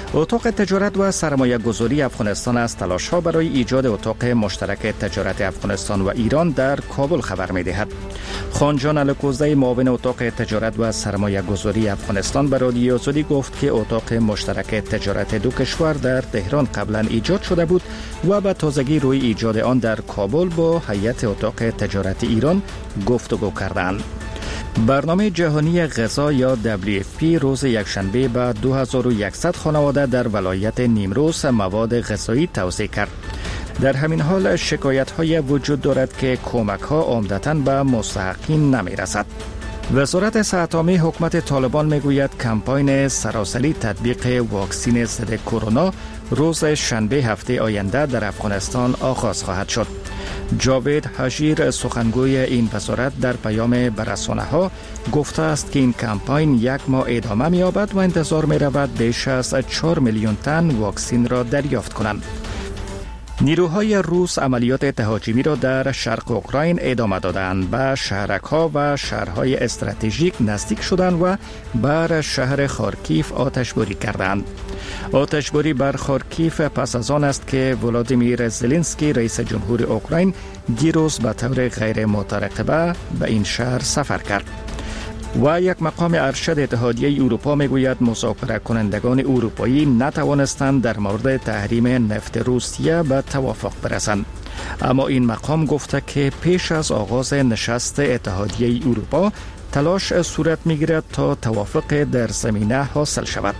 اتاق تجارت و سرمایه گذاری افغانستان از تلاش‌ها برای ایجاد اتاق مشترک تجارت افغانستان و ایران در کابل خبر می‌دهد. خانجان الکوزی معاون اتاق تجارت و سرمایه گذاری افغانستان به رادیو آزادی گفت که اتاق مشترک تجارت دو کشور در تهران قبلا ایجاد شده بود و به تازگی روی ایجاد آن در کابل با هیئت اتاق تجارت ایران گفتگو کردند. برنامه جهانی غذا یا WFP روز یکشنبه به 2100 خانواده در ولایت نیمروز مواد غذایی توزیع کرد. در همین حال شکایت‌های وجود دارد که کمک‌ها عمدتاً به مستحقین نمی‌رسد. وزارت صحت عامه حکومت طالبان میگوید کمپاین سراسری تطبیق واکسن ضد کرونا روز شنبه هفته آینده در افغانستان آغاز خواهد شد. جاوید حجیر سخنگوی این وزارت در پیام به رسانه‌ها گفته است که این کمپاین یک ماه ادامه می‌یابد و انتظار می‌رود بیش از 4 میلیون تن واکسن را دریافت کنند. نیروهای روس عملیات تهاجمی را در شرق اوکراین ادامه دادند. به شهرک‌ها و شهرهای استراتژیک نزدیک شدند و بر شهر خارکیف آتشباری کردند. آتشباری بر خارکیف پس از آن است که ولادیمیر زلنسکی رئیس جمهور اوکراین دیروز به طور غیر مترقبه به این شهر سفر کرد. و یک مقام ارشد اتحادیه اروپا میگوید مذاکره کنندگان اروپایی نتوانستند در مورد تحریم نفت روسیه به توافق برسند. اما این مقام گفته که پیش از آغاز نشست اتحادیه اروپا تلاش صورت میگیرد تا توافق در زمینه حاصل شود.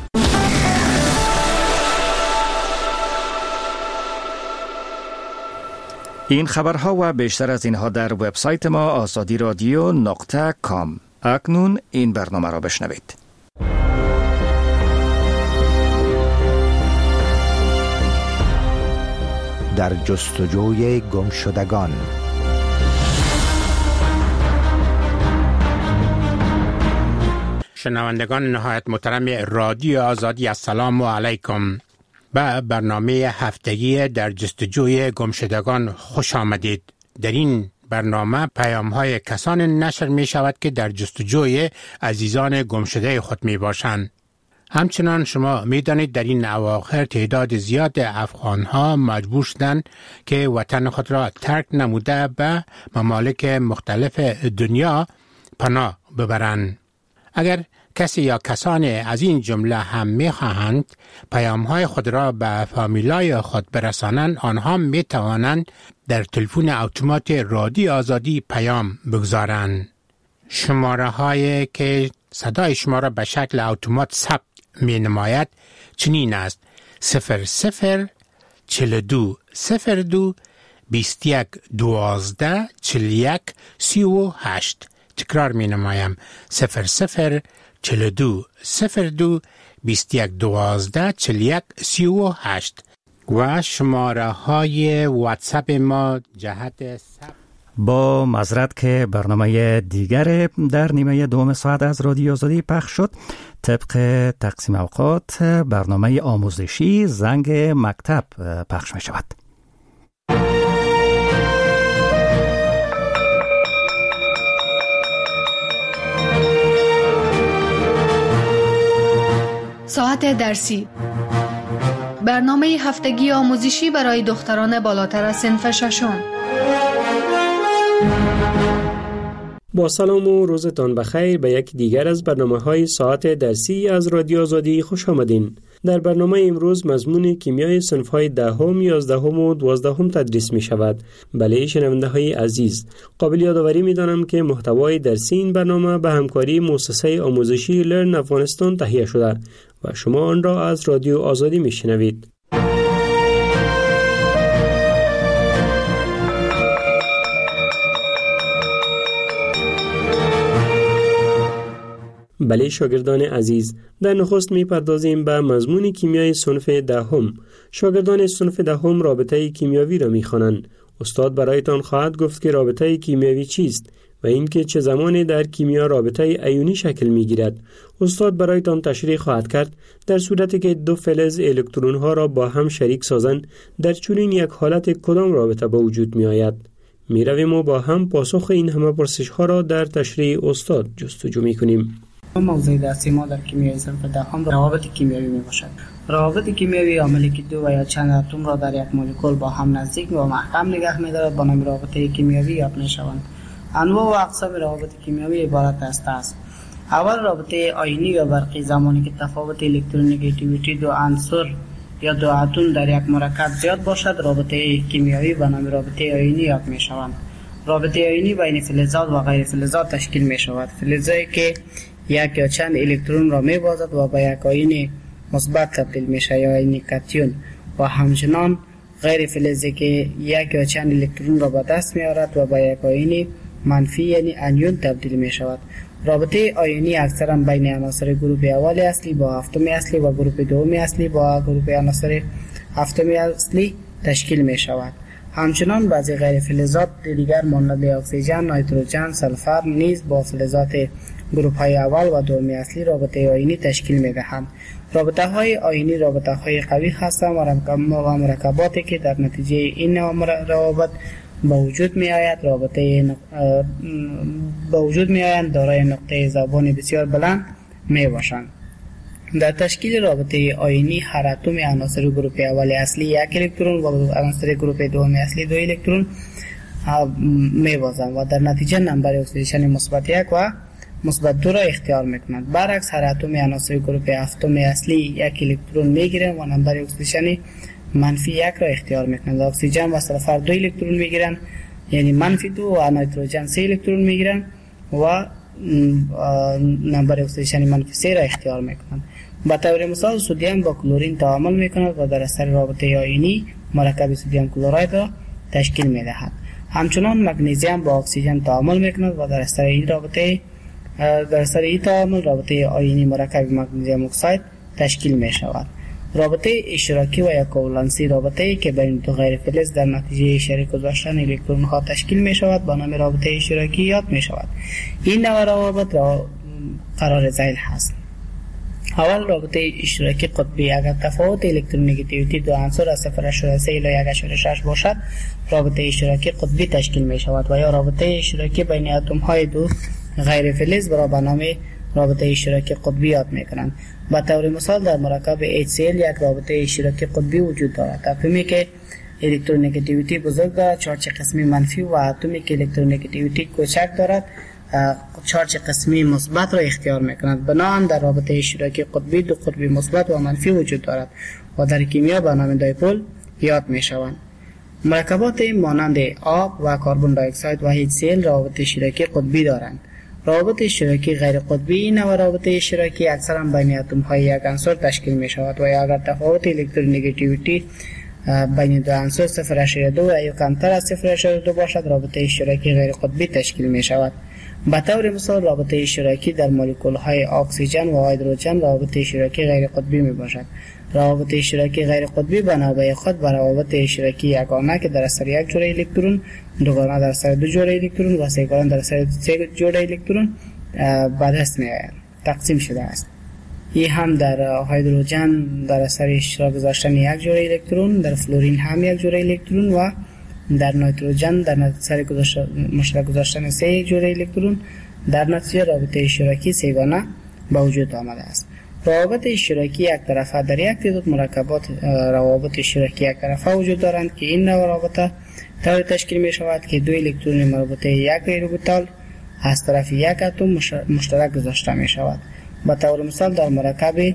این خبرها و بیشتر از اینها در وبسایت ما azadiradio.com. اکنون این برنامه را بشنوید. در جستجوی گمشدگان. شنوندگان نهایت محترم رادیو آزادی، السلام علیکم. به برنامه هفتگی در جستجوی گمشدگان خوش آمدید. در این برنامه پیام‌های کسان نشر می شود که در جستجوی عزیزان گمشده خود می باشند. همچنان شما می دانید در این اواخر تعداد زیاد افغان‌ها مجبور شدند که وطن خود را ترک نموده به ممالک مختلف دنیا پناه ببرند. اگر کسی یا کسان از این جمله هم می خواهند پیام‌های خود را به فامیلای خود برسانند، آنها می توانند در تلفن اتومات رادیو آزادی پیام بگذارند. شماره هایی که صدای شما را به شکل اتومات ثبت می نماید چنین است: 00 42 02 21 12 41 38. تکرار می نمایم: 00 42 02 21 12 41 38. و شماره های واتساپ ما جهت با معذرت که برنامه دیگر در نیمه دوم ساعت از رادیو آزادی پخش شد. طبق تقسیم اوقات برنامه آموزشی زنگ مکتب پخش می شود. ساعت درسی، برنامه هفتگی آموزشی برای دختران بالاتر از صنف ششم. با سلام و روزتان بخیر به یک دیگر از برنامه‌های ساعت درسی از رادیو آزادی خوش آمدین. در برنامه امروز مضمون کیمیای صنف‌های 10ام، 11ام و 12ام تدریس می شود. بله شنونده‌های عزیز، قابل یادآوری می‌دانم که محتوای درسی این برنامه به همکاری مؤسسه آموزشی لرن افغانستان تهیه شده و شما آن را از رادیو آزادی می‌شنوید. بله شاگردان عزیز، در نخست می‌پردازیم به مضمون کیمیای صنف 10ام. شاگردان صنف 10ام رابطه کیمیاوی را می‌خوانند. استاد برایتان خواهد گفت که رابطه کیمیاوی چیست و اینکه چه زمانی در کیمیا رابطه ایونی شکل می‌گیرد. استاد برایتان تشریح خواهد کرد در صورتی که دو فلز الکترون‌ها را با هم شریک سازند در چنین یک حالت کدام رابطه به وجود می‌آید. می‌رویم و با هم پاسخ این همه پرسش‌ها را در تشریح استاد جستجو می‌کنیم. موضوع درسی ما در کیمیای صنف 10 روابط کیمیایی می باشد. روابط کیمیایی عاملی که دو و یا چند اتم را در یک مولکول با هم نزدیک و محکم نگه می‌دارد به نام رابطه کیمیایی یاد می‌شوند. انواع و اقسام روابط کیمیایی عبارت است: اول رابطه آیونی یا برقی، زمانی که تفاوت الکترونگیتیویتی دو عنصر یا دو اتم در یک مرکب زیاد باشد رابطه کیمیایی به نام رابطه آیونی یاد می‌شوند. رابطه آیونی بین فلزات و غیر فلزات تشکیل می‌شود. فلزی که یک یا چند الکترون را می‌بازد و به یک آیون مثبت تبدیل میشه یا آیون کاتیون، و همچنان غیر فلزی که یک یا چند الکترون را به دست می‌آورد و به یک آیون منفی یعنی انیون تبدیل می‌شود. رابطه آیونی اکثرا بین عناصر گروه اول اصلی با هفتم اصلی و گروه دوم اصلی با گروه عناصر هفتم اصلی تشکیل می‌شود. همچنان بعضی غیر فلزات دیگر مانند اکسیژن، نیتروژن، سلفر نیز با فلزات گروه‌های اول و دوم اصلی رابطه آیونی تشکیل می‌دهند. رابطه‌های آیونی رابطه‌های قوی هستند و مرکباتی که در نتیجه این روابط به وجود می‌آیند دارای نقطه ذوبان بسیار بلند می‌باشند. در تشکیل رابطه آیونی هر اتم عناصر گروه اول اصلی یک الکترون و عناصر گروه دوم اصلی دو الکترون می‌بازند و در نتیجه نمبر اکسیدیشن مثبت 1 و مثبت 2 را اختیار می‌کنند. برعکس هر اتم عناصر گروه هفتم اصلی یک الکترون می‌گیرند و نمبر اکسیدیشن منفی 1 را اختیار می‌کنند. اکسیژن و سلفر 2 الکترون می‌گیرند یعنی منفی 2 و نیتروژن 3 الکترون می‌گیرند و نمبر اکسیدیشن منفی 3 را اختیار می‌کنند. به طور مثال سدیم با کلورین تعامل می‌کند و در اثر رابطه آیونی مرکب سدیم کلراید را تشکیل می‌دهد. همچنان مگنیزیم با اکسیژن تعامل می‌کند و در اثر این تعامل رابطه آیونی مرکب مگنیزیم اکساید تشکیل می‌شود. رابطه اشتراکی و یا کوولنسی رابطه‌ای که بین دو غیر فلز در نتیجه شریک گذاشتن الکترون‌ها تشکیل می‌شود با نام رابطه اشتراکی یاد می‌شود. این نوع روابط را قرار ذیل هست. اول رابطه اشتراکی قطبی، اگر تفاوت الکترونگیتیویتی دو عنصر از 0.3 الی 1.6 باشد رابطه اشتراکی قطبی تشکیل می‌شود و یا رابطه اشتراکی بین اتم‌های دو غیر فلز را به نام رابطه اشتراکی قطبی یاد می‌کنند. به طور مثال در مرکب HCl یک رابطه اشتراکی قطبی وجود دارد. اتمی که الکترونگیتیویتی بزرگ دارد چارج قسمی منفی و اتمی که الکترونگیتیویتی کوچک دارد چارج قسمی مثبت را اختیار می‌کند. بنابراین در رابطه اشتراکی قطبی دو قطبی مثبت و منفی وجود دارد و در کیمیا به نام دایپول یاد می‌شوند. مرکبات مانند آب و کربن دی اکساید و HCl روابط اشتراکی قطبی دارند. روابط اشتراکی غیر قطبی این نوع رابطه اشتراکی اکثرا بین اتم‌های یک عنصر تشکیل می‌شود و اگر تفاوت الکترونگیتیویتی بین دو عنصر 0.2 و یا کمتر از 0.2 باشد رابطه اشتراکی غیر قطبی تشکیل می‌شود. به طور مثال رابطه اشتراکی در مولکول‌های اکسیژن و هیدروژن روابط اشتراکی غیر قطبی میباشد. روابط اشتراکی غیر قطبی به نوبه خود به روابط اشتراکی یگانه که در اثر یک جوړه الکترون، دوگانه در اثر دو جوړه الکترون و سه‌گانه در اثر سه جوړه الکترون به دست می‌آیند. تقسیم شده است. این هم در هیدروژن در اثر اشتراک گذاشتن یک جوړه الکترون، در فلورین هم یک جوړه الکترون و در نیتروژن در اثر مشترک گذاشتن سه جوړه الکترون در نتیجه رابطه اشتراکی سه‌گانه به وجود آمده است. روابط اشتراکی یک طرفه در یک تعداد مرکبات روابط اشتراکی یک طرفه وجود دارند که این نوع رابطه طوری تشکیل می شود که دو الکترون مربوطه یک اوربیتال از طرف یک اتم مشترک گذاشته می شود. به طور مثال در مرکب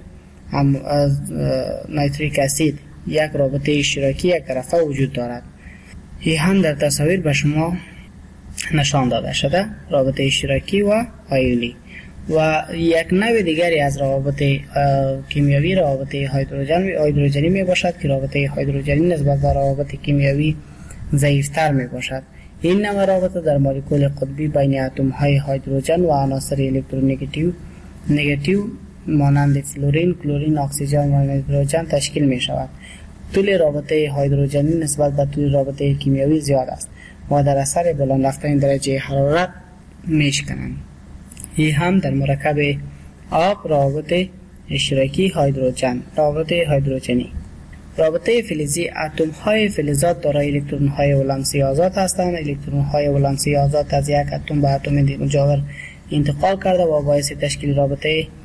نیتریک اسید یک رابطه اشتراکی یک طرفه وجود دارد. این هم در تصاویر به شما نشان داده شده، رابطه اشتراکی و آیونی. و یک نوع دیگری از روابط کیمیایی روابط هیدروژنی می باشد که رابطه هیدروژنی نسبت به روابط کیمیایی ضعیفتر می باشد. این نوع رابطه در مولکول قطبی بین اتم های هیدروژن و عناصر الکترونگیتیو مانند فلورین، کلورین، اکسیژن و نیتروژن تشکیل می شود. طول رابطه هیدروژنی نسبت به طول رابطه کیمیایی زیاد است و در اثر بلند رفتن درجه حرارت می شکنند. این هم در مرکب آب روابط اشتراکی هیدروژن. روابط هیدروژنی رابطه فلزی اتم های فلزات دارای الکترون های ولانسی آزاد هستند. الکترون های ولانسی آزاد از یک اتم به اتم مجاور انتقال کرده و باعث تشکیل رابطه